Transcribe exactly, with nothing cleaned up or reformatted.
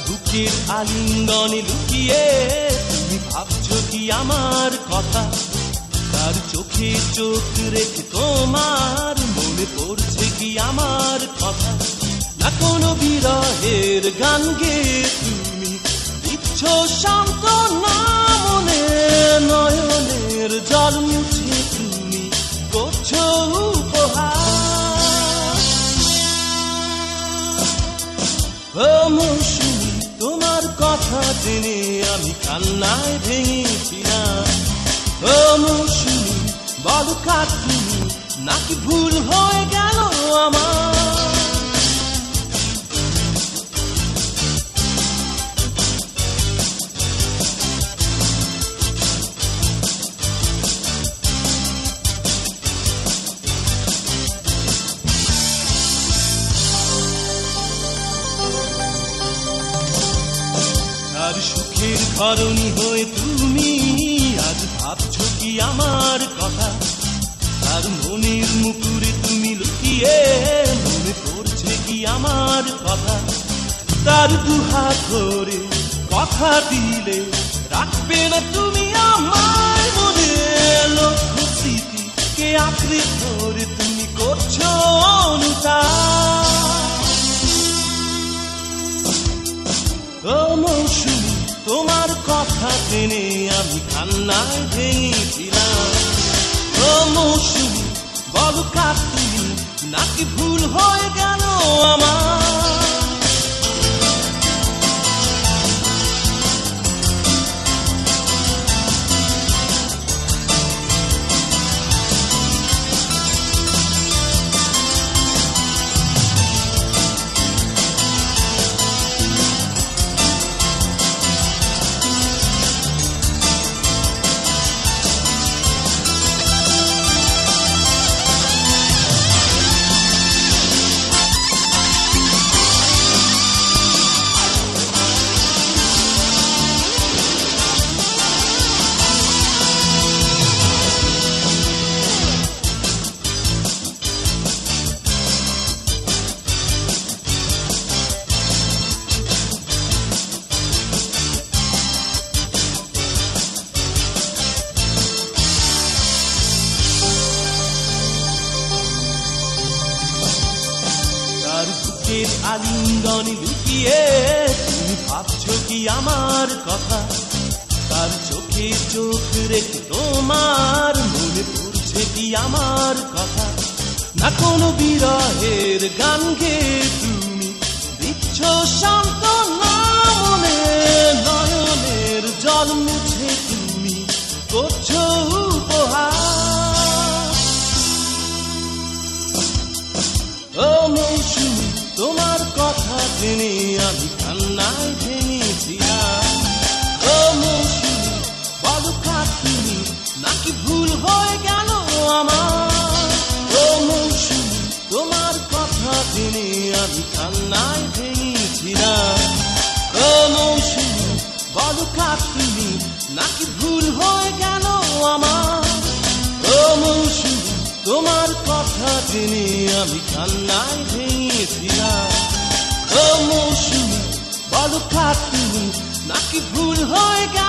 বুকের আলিঙ্গনে লুকিয়ে তুমি ভাবছো কি আমার কথা, তার চোখে চোখ রেখে তোমার মনে পড়ছে কি আমার কথা, না কোনো বিরহের গান গেয়ে তুমি দিচ্ছ সান্ত্বনা মনে, নয়নের জল মুছে তুমি করছো উপহার। ও মৌসুমী, তোমার কথা জেনে আমি কান্নায় ভেঙেছিলাম। ও মৌসুমী, বলো কার তুমি, নাকি ভুল হয়ে গেল আমার। আর সুখের ধরণী হয়ে তুমি আজ ভাবছো কি আমার কথা, আর মনের মুকুরে তুমি লুকিয়ে মনে পড়ছে কি আমার কথা, তার দুহাত ধরে কথা দিলে রাখবে না তুমি আমার মনে, লক্ষ স্মৃতি কে আঁকড়ে ধরে তুমি করছো অনুতাপ। ও মৌসুমী, তোমার কথা জেনে আমি কান্নায় ভেঙেছিলাম। ও মৌসুমী, বলো কার তুমি, নাকি ভুল হয়ে গেল আমার। বুকের আলিঙ্গনে লুকিয়ে তুমি ভাবছো কি আমার কথা, তার চোখে চোখ রেখে তোমার মনে পড়ছে কি আমার কথা, না কোনো বিরহের গান গেয়ে তুমি দিচ্ছ সান্ত্বনা মনে, নয়নের জল মুছে তুমি করছো উপহার। ও মৌসুমী, তোমার কথা জেনে আমি কান্নায় ভেঙেছিলাম। ও মৌসুমী, বলো কার তুমি, নাকি ভুল হয়ে গেল আমার। ও মৌসুমী, তোমার কথা জেনে আমি কান্নায় ভেঙেছিলাম। ও মৌসুমী, বলো কার তুমি, নাকি ভুল হয়ে গেল আমার। ও মৌসুমী, তোমার কথা জেনে আমি কান্নায় ভেঙেছিলাম। ও মৌসুমী, বলো কার তুমি, নাকি ভুল হয়ে গেল